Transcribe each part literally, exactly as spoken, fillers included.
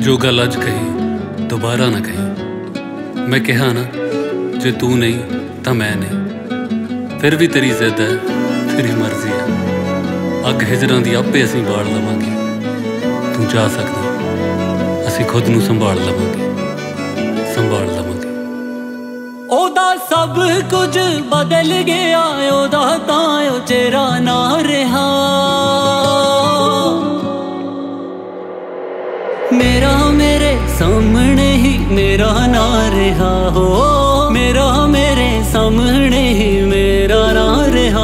जो गल अज कही दोबारा ना कही। मैं कहा ना जे तू नहीं तो मैं नहीं, फिर भी तेरी जिद है, तेरी मर्जी है। अग हिजरां दी आपे असीं बाल लवांगे। तू जा सकदा, असीं खुद नूं संभाल लवांगे, संभाल लवांगे। ओदा सब कुछ बदल गया, ओदा तां चेहरा ना रहा। मेरा मेरे सामने ही मेरा ना रहा हो, मेरा मेरे सामने ही मेरा ना रहा।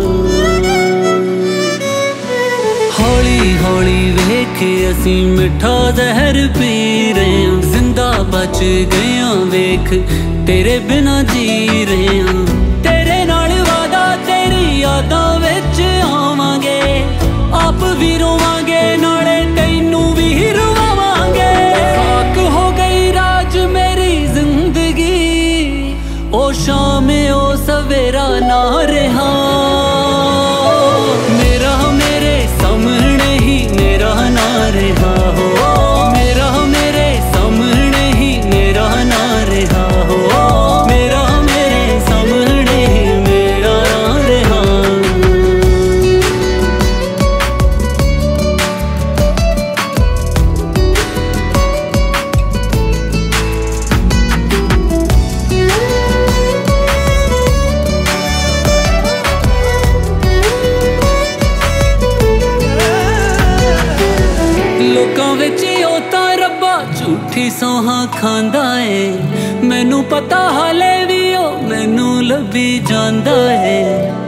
हौली हौली वेख असीं मिठा जहर पी रहे हैं, जिंदा बच गया वेख तेरे बिना जी रहे हैं। तेरे नाल वादा तेरी यादां विच आवांगे, आप भी रोवांगे नाले तैनू भी रुवावांगे। खाक हो गई राज मेरी जिंदगी, ओ शाम ओ सवेरा ना रहा। मेरा मेरे सामने ही मेरा ना रहा हो, मेरा मेरे सामने ही मेरा ना रहा हो, मेरा मेरे सामने ही मेरा ना रहा। लोकां विच ओ तां रब्बा झूठी सौहां खांदा है, मैनू पता हाले भी ओ मैनू लभी जांदा है।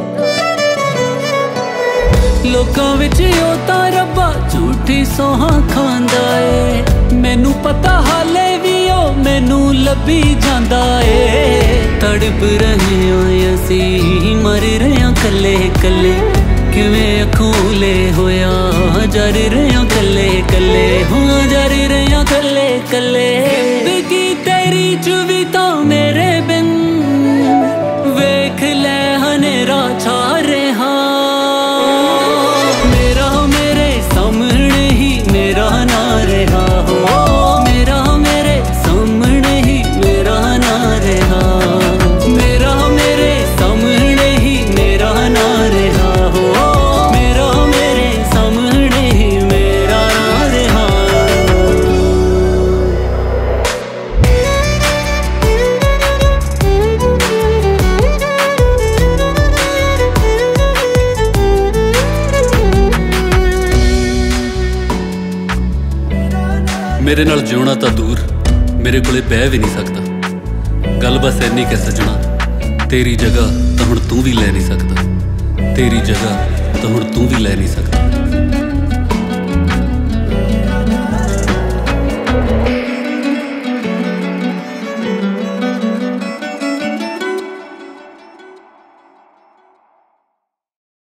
लोकां विच ओ तां रब्बा झूठी सौहां खांदा है, मैनू पता हाले भी ओ मैनू लभी जांदा है। तड़प रहे हो असीं मर रहे हां कल्ले कल्ले, किवें अखूले होया जर रहे हां कल्ले कल्ले, हाँ जर रहे हां कल्ले कल्ले। जिंदगी तेरी च भी तां मेरे बिन वेख लै हनेरा छा रहा। मेरा मेरे सामने ही मेरा ना रहा हो, मेरा मेरे सामने ही मेरा ना रहा, मेरा मेरे सामने ही मेरा ना रहा हो, मेरा मेरे सामने ही मेरा ना रहा। मेरे नाल जिउणा तां दूर, मेरे कोले बह भी नहीं सकदा। गल बस इन्नी कि सजना, तेरी जगह तां हुण तू भी लै नहीं सकदा, तेरी जगह तां हुण तू भी लै नहीं सकदा।